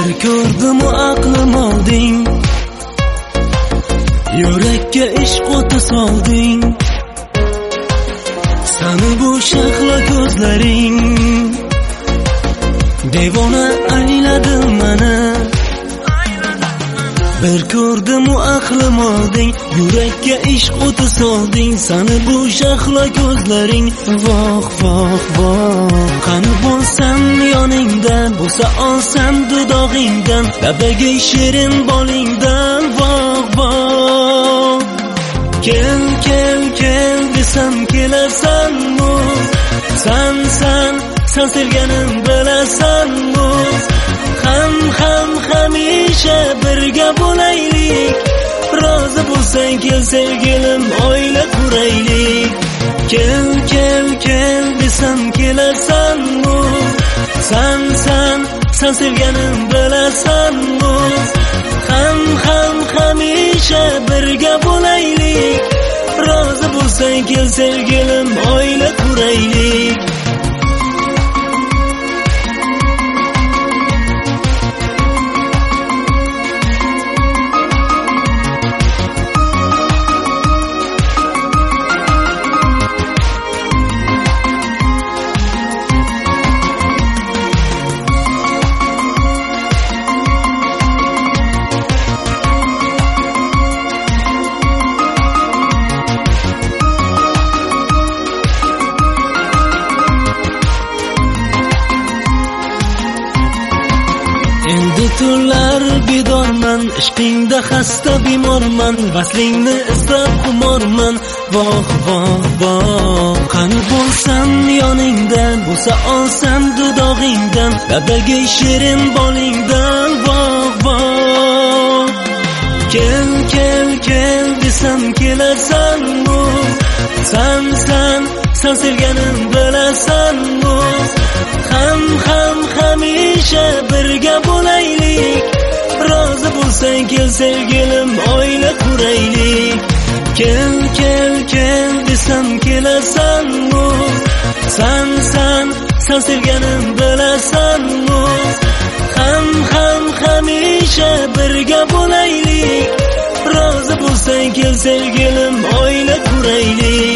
Bir ko'rdim aqlim olding, yurakka ishq o'ti solding. Sani bu shahlo ko'zlaring devona ayladi meni. Bir ko'rdim aqlim olding, yurakka ishq o'ti solding. Sani bu shahlo ko'zlaring voh voh voh. Qani bo'lsam yoningda, bo'lsa olsam dudog'ingdan, labiga shirin bolingdan voh voh. Kel kel kel desam kelasanmi? San sevganim bilasanmi? Ham hamisha birga bo'laylik. Rozi bo'lsang kel sevgilim, oila quraylik. Kel kel kel desam kelasanmi? San sevganim bilasanmi? Ham hamisha birga bo'laylik. Rozi bo'lsang kel sevgilim, oila quraylik. Endi tunlar bedorman, ishqingda xasta bemorman, vaslingni izlab xumorman, voh voh voh. Qani bo'lsam yoningda, bo'lsa olsam dudog'ingdan, labiga shirin bolingdan voh voh. Kel kel kel desam kelasanmi? San sevganim bilasanmi? Ham hamisha birga bo'laylik. Rozi bo'lsang kel sevgilim, oila quraylik. Kel kel kel desam kelasanmi? San sevganim bilasanmi? Ham hamisha birga bo'laylik. Rozi bo'lsang kel sevgilim, oila quraylik.